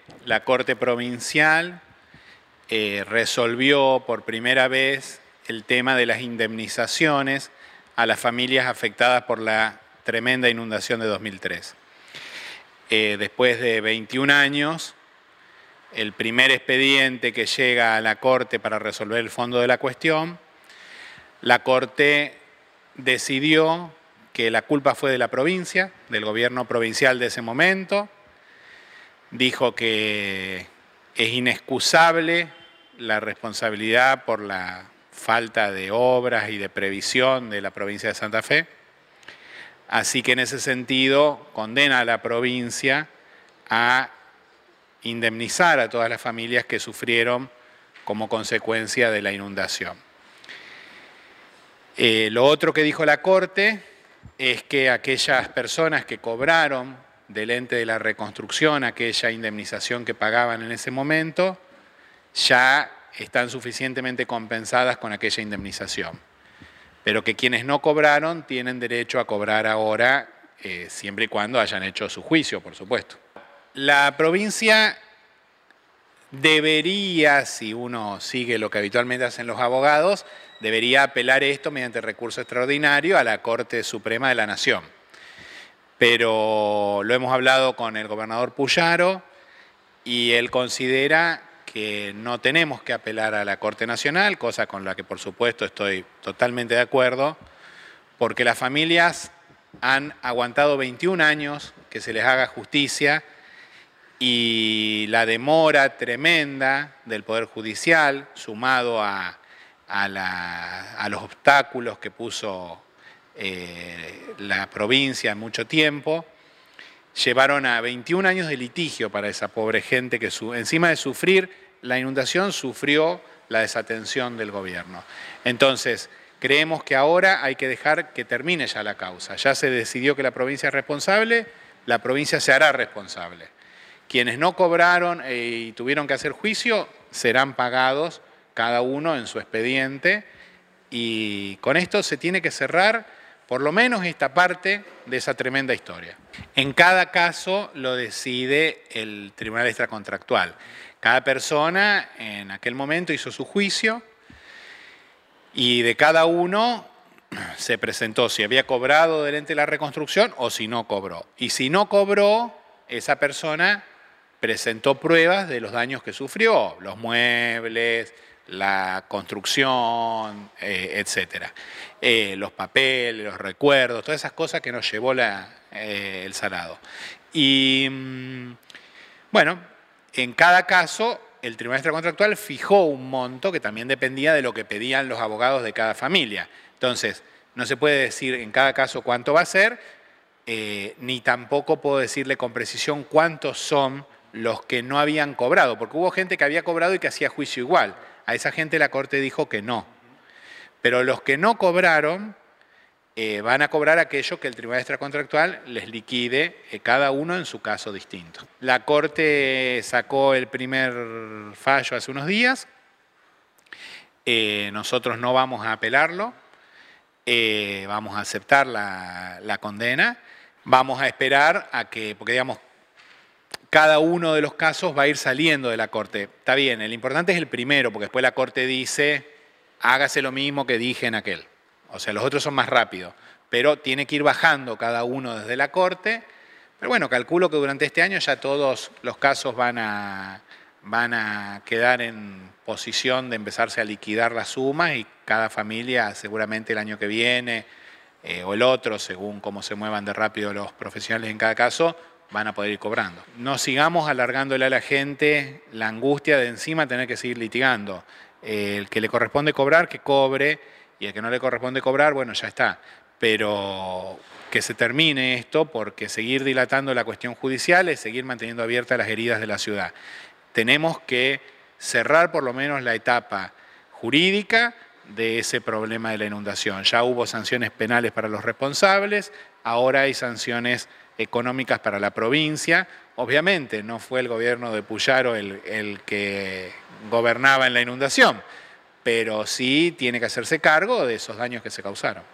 la Corte Provincial resolvió por primera vez el tema de las indemnizaciones a las familias afectadas por la tremenda inundación de 2003. Después de 21 años, el primer expediente que llega a la Corte para resolver el fondo de la cuestión, la Corte decidió que la culpa fue de la provincia, del gobierno provincial de ese momento, dijo que es inexcusable la responsabilidad por la falta de obras y de previsión de la provincia de Santa Fe, así que en ese sentido condena a la provincia a indemnizar a todas las familias que sufrieron como consecuencia de la inundación. Lo otro que dijo la Corte es que aquellas personas que cobraron del ente de la reconstrucción aquella indemnización que pagaban en ese momento, ya están suficientemente compensadas con aquella indemnización. Pero que quienes no cobraron tienen derecho a cobrar ahora, siempre y cuando hayan hecho su juicio, por supuesto. La provincia debería, si uno sigue lo que habitualmente hacen los abogados, debería apelar esto mediante recurso extraordinario a la Corte Suprema de la Nación. Pero lo hemos hablado con el gobernador Puyaro y él considera que no tenemos que apelar a la Corte Nacional, cosa con la que por supuesto estoy totalmente de acuerdo, porque las familias han aguantado 21 años que se les haga justicia y la demora tremenda del Poder Judicial, sumado a los obstáculos que puso la provincia en mucho tiempo, llevaron a 21 años de litigio para esa pobre gente que encima de sufrir la inundación sufrió la desatención del gobierno. Entonces, creemos que ahora hay que dejar que termine ya la causa. Ya se decidió que la provincia es responsable, la provincia se hará responsable. Quienes no cobraron y tuvieron que hacer juicio serán pagados cada uno en su expediente y con esto se tiene que cerrar por lo menos esta parte de esa tremenda historia. En cada caso lo decide el Tribunal Extracontractual. Cada persona en aquel momento hizo su juicio y de cada uno se presentó si había cobrado del ente de la reconstrucción o si no cobró. Y si no cobró, esa persona presentó pruebas de los daños que sufrió, los muebles, la construcción, etcétera. Los papeles, los recuerdos, todas esas cosas que nos llevó el salado. Y bueno, en cada caso el Tribunal Extracontractual fijó un monto que también dependía de lo que pedían los abogados de cada familia. Entonces, no se puede decir en cada caso cuánto va a ser, ni tampoco puedo decirle con precisión cuántos son los que no habían cobrado, porque hubo gente que había cobrado y que hacía juicio igual. A esa gente la Corte dijo que no. Pero los que no cobraron van a cobrar aquello que el Tribunal Extracontractual les liquide, cada uno en su caso distinto. La Corte sacó el primer fallo hace unos días. Nosotros no vamos a apelarlo. Vamos a aceptar la condena. Vamos a esperar a que, porque digamos, cada uno de los casos va a ir saliendo de la Corte. Está bien, el importante es el primero, porque después la Corte dice, hágase lo mismo que dije en aquel. O sea, los otros son más rápidos, pero tiene que ir bajando cada uno desde la Corte. Pero bueno, calculo que durante este año ya todos los casos van a quedar en posición de empezarse a liquidar las sumas y cada familia seguramente el año que viene o el otro, según cómo se muevan de rápido los profesionales en cada caso, van a poder ir cobrando. No sigamos alargándole a la gente la angustia de encima tener que seguir litigando. El que le corresponde cobrar, que cobre, y el que no le corresponde cobrar, bueno, ya está. Pero que se termine esto, porque seguir dilatando la cuestión judicial es seguir manteniendo abiertas las heridas de la ciudad. Tenemos que cerrar por lo menos la etapa jurídica de ese problema de la inundación. Ya hubo sanciones penales para los responsables, ahora hay sanciones económicas para la provincia. Obviamente no fue el gobierno de Puyaro el que gobernaba en la inundación, pero sí tiene que hacerse cargo de esos daños que se causaron.